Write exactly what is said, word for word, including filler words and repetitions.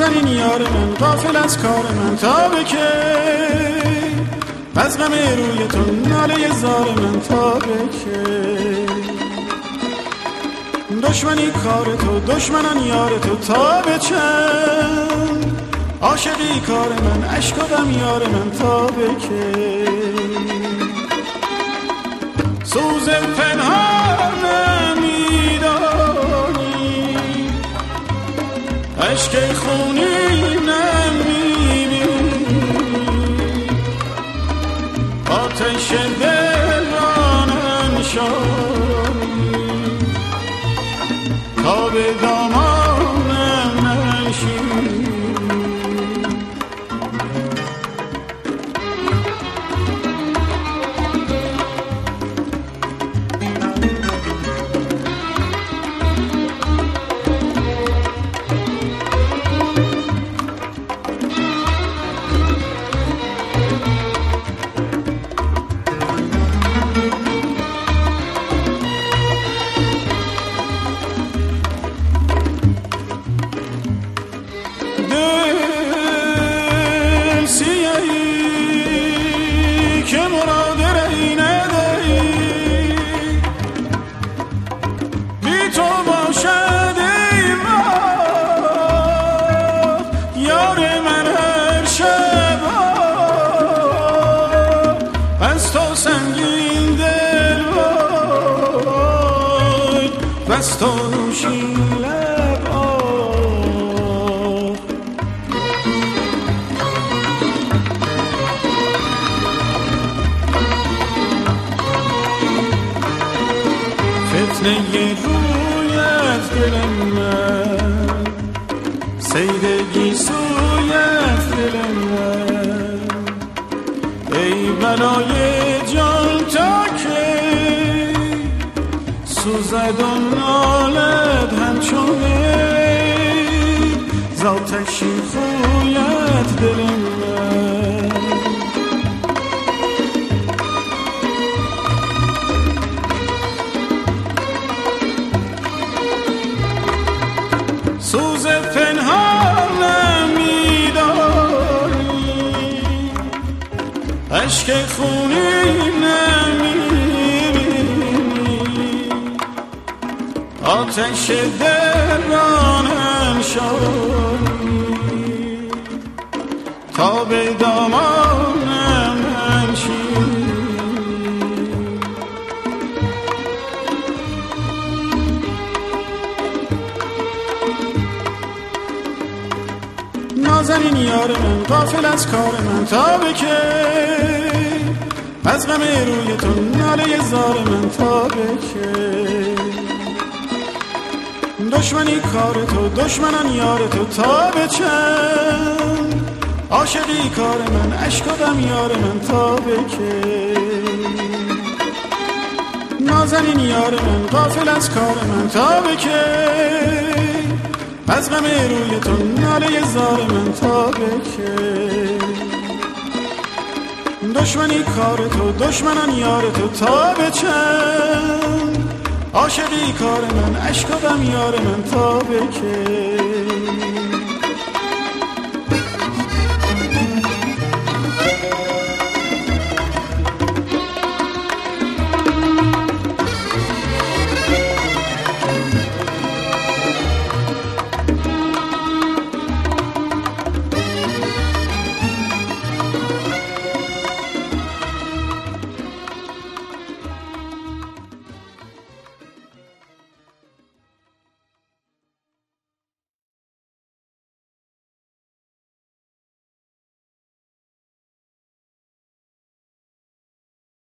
نازنین یار من غافل از کار من تا به کی، از غم روی تو ناله زار من تا به کی، دشمنی کار تو دشمنان یار تو تا به چند، عاشقی کار من عشق و غم یار من تا به کی، سوز پنهان نمیدانی عشق خونی نمیبینی، آتش دل را ننشانی تا به دامانم نشینی. بستانوشین لب آب فتنه روی از دل من، سیدگی سوی از دل من، ای بلای جان تا که سوزد و نالد همچونه، زاتشی خویت دل من، سوز پنهان نمیداری عشق خونی نمیبینی، آتش دل را ننشانی تا به دامانم ننشینی. نازنین یار من غافل از کار من تا به کی، از غم روی تو ناله زار من تا به کی، دشمنی کار تو دشمنان یار تو تا به چند، عاشقی کار من عشق و غم یار من تا به کی، نازنین یار من غافل از کار من تا به کی، از غم روی تو ناله زار من تا به کی، دشمنی کار تو دشمنان یار تو تا به چند، عاشقی کار من عشق و غم یار من تا به کی.